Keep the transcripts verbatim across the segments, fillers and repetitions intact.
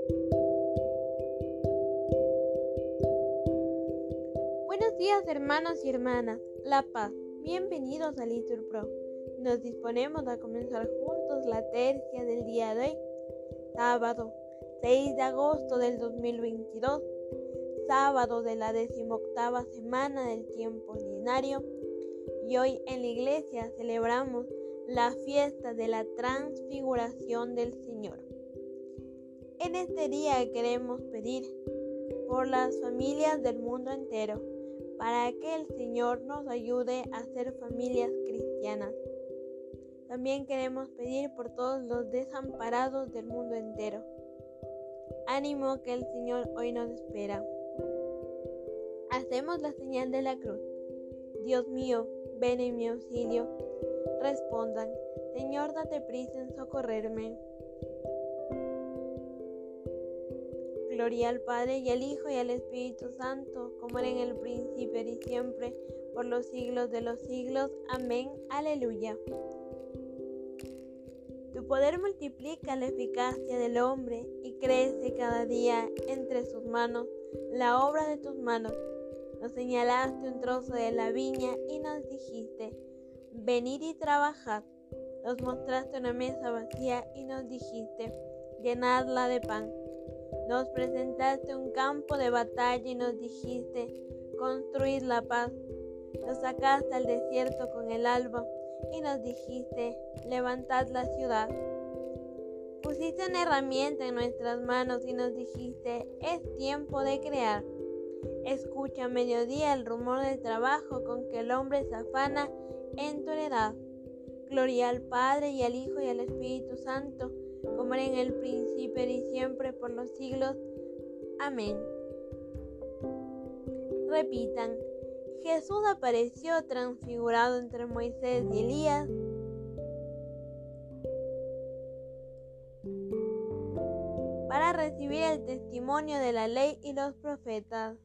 Buenos días, hermanos y hermanas, La Paz, bienvenidos a Litur Pro. Nos disponemos a comenzar juntos la tercia del día de hoy, sábado seis de agosto del dos mil veintidós, sábado de la decimoctava semana del tiempo ordinario, y hoy en la iglesia celebramos la fiesta de la transfiguración del Señor. En este día queremos pedir por las familias del mundo entero, para que el Señor nos ayude a ser familias cristianas. También queremos pedir por todos los desamparados del mundo entero. Ánimo, que el Señor hoy nos espera. Hacemos la señal de la cruz. Dios mío, ven en mi auxilio. Respondan: Señor, date prisa en socorrerme. Gloria al Padre, y al Hijo, y al Espíritu Santo, como era en el principio, y siempre, por los siglos de los siglos. Amén. Aleluya. Tu poder multiplica la eficacia del hombre, y crece cada día entre sus manos la obra de tus manos. Nos señalaste un trozo de la viña, y nos dijiste: venid y trabajad. Nos mostraste una mesa vacía, y nos dijiste: llenadla de pan. Nos presentaste un campo de batalla, y nos dijiste: construid la paz. Nos sacaste al desierto con el alba, y nos dijiste: levantad la ciudad. Pusiste una herramienta en nuestras manos, y nos dijiste: es tiempo de crear. Escucha a mediodía el rumor del trabajo con que el hombre se afana en tu heredad. Gloria al Padre, y al Hijo, y al Espíritu Santo, como era en el principio, y siempre, por los siglos. Amén. Repitan: Jesús apareció transfigurado entre Moisés y Elías. Para recibir el testimonio de la ley y los profetas.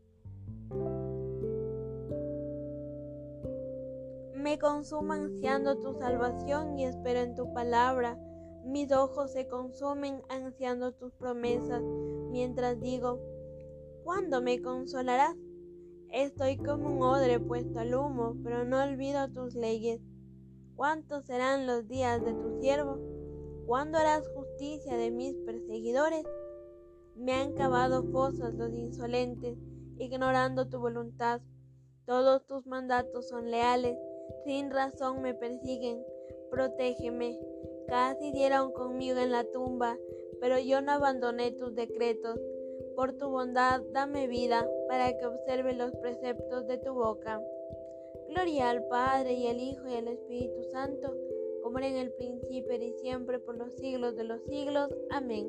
Me consumo ansiando tu salvación, y espero en tu palabra. Mis ojos se consumen ansiando tus promesas, mientras digo: ¿cuándo me consolarás? Estoy como un odre puesto al humo, pero no olvido tus leyes. ¿Cuántos serán los días de tu siervo? ¿Cuándo harás justicia de mis perseguidores? Me han cavado fosas los insolentes, ignorando tu voluntad. Todos tus mandatos son leales, sin razón me persiguen. Protégeme. Casi dieron conmigo en la tumba, pero yo no abandoné tus decretos. Por tu bondad, dame vida, para que observe los preceptos de tu boca. Gloria al Padre, y al Hijo, y al Espíritu Santo, como era en el principio, y siempre, por los siglos de los siglos. Amén.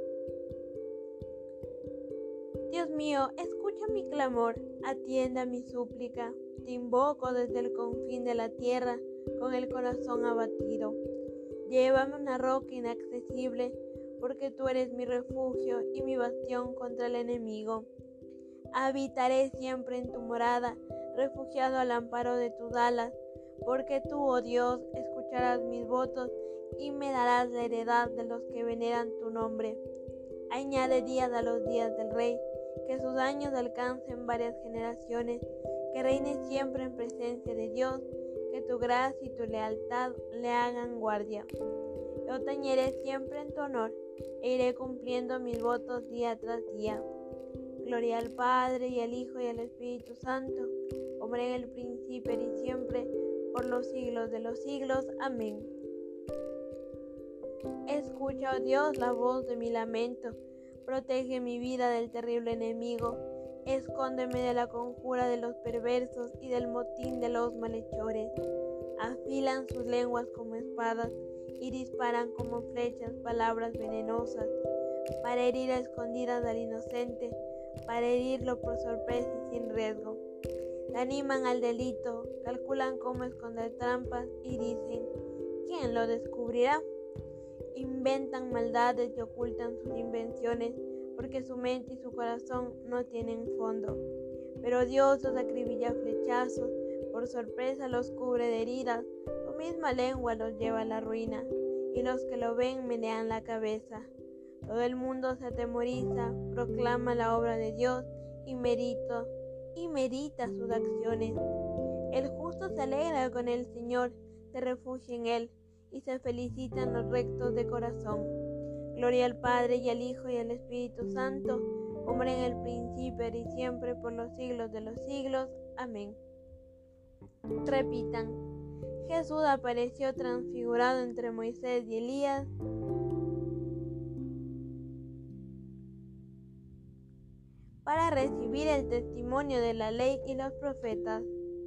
Dios mío, escucha mi clamor, atienda mi súplica. Te invoco desde el confín de la tierra, con el corazón abatido. Llévame a una roca inaccesible, porque tú eres mi refugio y mi bastión contra el enemigo. Habitaré siempre en tu morada, refugiado al amparo de tus alas, porque tú, oh Dios, escucharás mis votos y me darás la heredad de los que veneran tu nombre. Añade días a los días del Rey, que sus años alcancen varias generaciones, que reine siempre en presencia de Dios, que tu gracia y tu lealtad le hagan guardia. Yo tañeré siempre en tu honor, e iré cumpliendo mis votos día tras día. Gloria al Padre, y al Hijo, y al Espíritu Santo, como era en el principio, y siempre, por los siglos de los siglos. Amén. Escucha, oh Dios, la voz de mi lamento. Protege mi vida del terrible enemigo. Escóndeme de la conjura de los perversos y del motín de los malhechores. Afilan sus lenguas como espadas y disparan como flechas palabras venenosas, para herir a escondidas al inocente, para herirlo por sorpresa y sin riesgo. Animan al delito, calculan cómo esconder trampas y dicen: ¿quién lo descubrirá? Inventan maldades y ocultan sus invenciones, porque su mente y su corazón no tienen fondo. Pero Dios los acribilla a flechazos, por sorpresa los cubre de heridas, su misma lengua los lleva a la ruina, y los que lo ven menean la cabeza. Todo el mundo se atemoriza, proclama la obra de Dios y merita, y merita sus acciones. El justo se alegra con el Señor, se refugia en Él, y se felicitan los rectos de corazón. Gloria al Padre, y al Hijo, y al Espíritu Santo, como era en el principio, ahora y siempre, por los siglos de los siglos. Amén. Repitan: Jesús apareció transfigurado entre Moisés y Elías. Para recibir el testimonio de la ley y los profetas.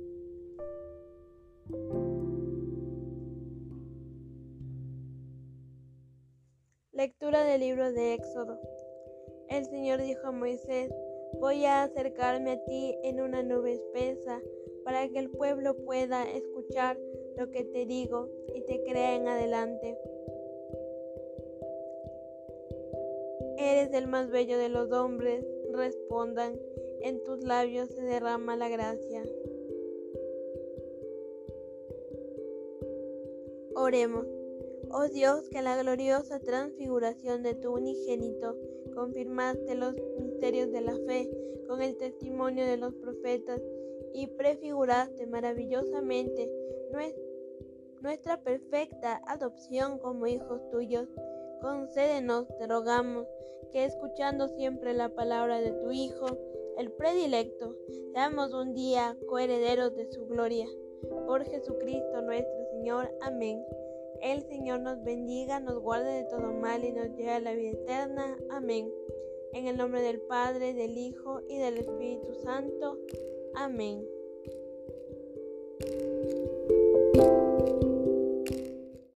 Lectura del libro de Éxodo. El Señor dijo a Moisés: voy a acercarme a ti en una nube espesa, para que el pueblo pueda escuchar lo que te digo y te crea en adelante. Eres el más bello de los hombres, respondan, en tus labios se derrama la gracia. Oremos. Oh Dios, que la gloriosa transfiguración de tu unigénito confirmaste los misterios de la fe con el testimonio de los profetas y prefiguraste maravillosamente nuestra perfecta adopción como hijos tuyos. Concédenos, te rogamos, que escuchando siempre la palabra de tu Hijo, el predilecto, seamos un día coherederos de su gloria. Por Jesucristo nuestro Señor. Amén. El Señor nos bendiga, nos guarde de todo mal y nos lleve a la vida eterna. Amén. En el nombre del Padre, del Hijo y del Espíritu Santo. Amén.